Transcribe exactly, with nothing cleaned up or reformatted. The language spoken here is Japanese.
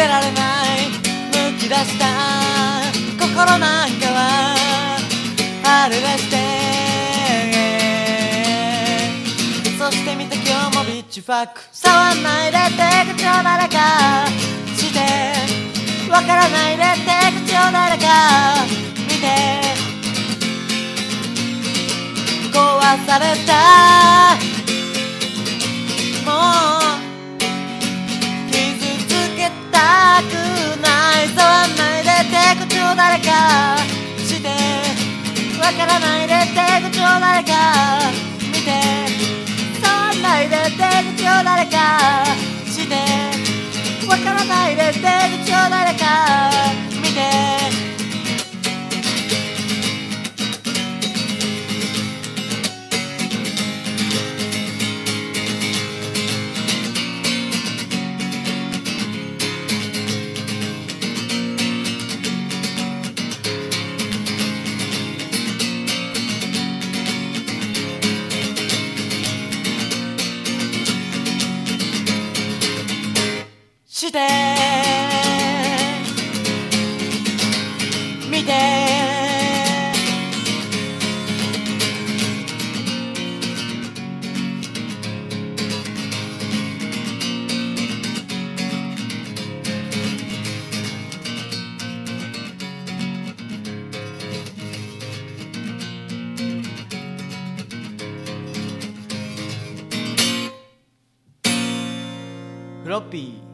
てられないむき出した心なんかはあるらしてそして見て今日もビッチファック触んないで手口を誰かしてわからないで手口を誰か見て壊されたもう傷つけたくない触んないで手口を誰かしてわからないで手口を誰か見て触んないで手口を誰かしてわからないで手口を誰か見てして見てフロッピー